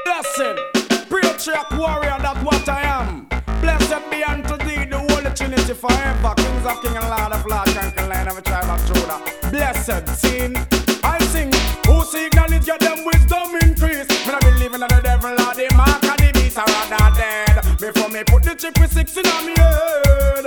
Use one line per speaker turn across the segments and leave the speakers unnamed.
Blessed, patriarch warrior, that's what I am. Blessed be unto thee the Holy Trinity forever. Kings of King and Lord of Lord, conquer line of a tribe of Judah. Blessed, sing, I sing. Who seek knowledge, get them wisdom increase. When I believe in the devil or the mark of the beast, I rather dead. Before me put the chip with 6 in my head.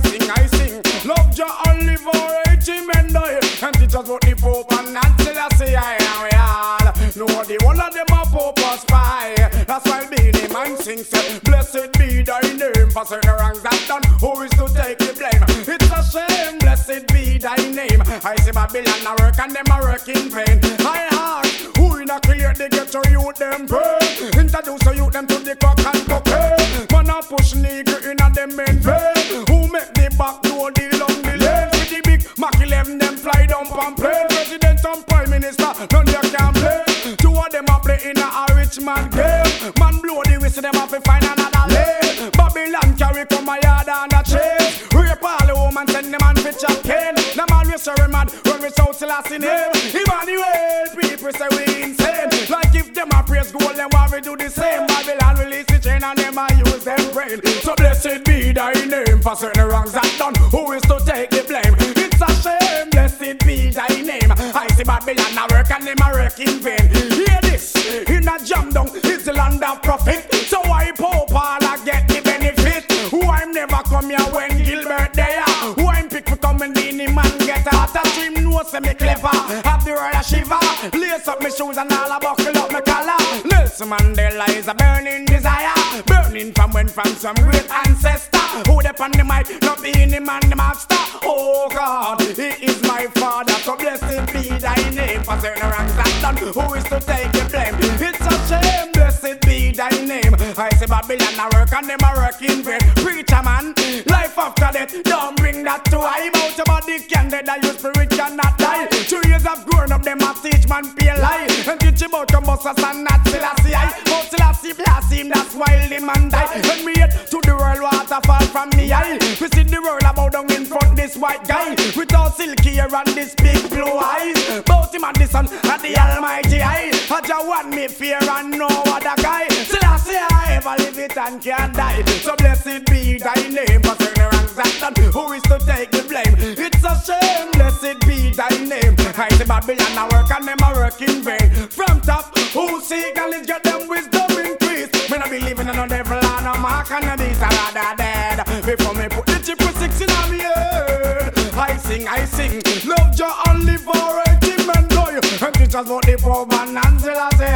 I sing, love Jah and live for 80 men die. And teach us what the Pope and Nancy say I am we all. Know the whole of them a Pope or spy. That's why Beenie Man sings, blessed be thy name. For certain wrongs that done, who is to take the blame? It's a shame, blessed be thy name. I see Babylon a work and them a work in vain. I heart, who in a clear they get your youth them pay. Introduce your youth them to the cock and cocaine. Man a push nigger in a them main vein. Who make the back door the long the lane? With the big Mac 11 them fly down and play. President and Prime Minister, none you can play. Two of them a play in a rich man game. Man blow the whistle, them have to find another lane. Babylon carry come a yard and a chain. Rape all the woman, send them man for chop cane. Them always sorry mad when we shout Selassie name. Emmanuel, people say we insane. Like if them a praise gold, then why we do the same? Babylon release the chain and them a use them brain. So blessed be thy name. For certain wrongs that done, who is to take the blame? It's a shame, blessed be thy name. I see Babylon a work and them a work in vain. Hear this, in a jam down, it's the land of profit. So I Pope all I get the benefit. Who I'm never come here when Gilbert there. Who I'm pick for come and Beenie Man get out a stream. No say me clever, have the world a shiver. Lace up my shoes and all I buckle up my collar. Nelson Mandela is a burning desire. Burning from some great ancestor. Who dep on the mic, not Beenie Man the master. Oh God, he is my father. So blessed be thy name. For certain wrongs that done, who is to take the blame? It's a shame, blessed be thy name. I say Babylon a work and them a work in vain. Preacher man, life after death, don't bring that to I. About your body can dead and your spirit cannot die. 2 years of growing up, them a teach man pay lie. And teach about your bosses and not Selassie I. But Selassie blast him, that's why the man die. When we hit to the world, water fall from me eye. We see the world about down in front this white guy. With all silky hair and this big blue eyes. Bout him and the sun and the almighty eye. I just want me fear and no other guy. Selassie I ever live it and can't die. So blessed be thy name. For certain wrongs that done, who is to take the blame? It's a shame, blessed be thy name. I see Babylon a work and them a work in vain. From top, who seek knowledge get them wisdom increase. Me no believe in no devil and no mark and no beast, I rather dead. Before me put the chip with 6 in my head. I sing, love Jah and live for 80 men die. And teach us what the Pope and Nancy say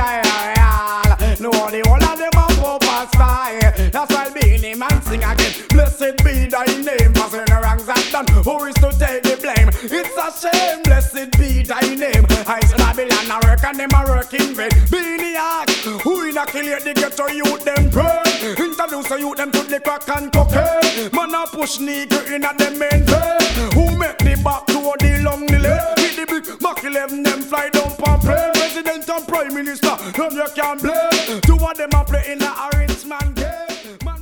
I know the whole of them a Pope and spy. That's why Beenie Man sing again. Blessed be thy name. For certain wrongs that done, who is to take the blame? It's a shame, blessed be thy name. I say Babylon a work and them a work in vain. Beenie act, who in a kill it, they get to youth them pray. Introduce the youth them to the crack and cocaine. Man a push nigger in a them main vein. Who make the back door the long the lane? With the big Mac 11 them fly down and play. President and Prime Minister, none you can blame. Two of them a play in a rich man game. Man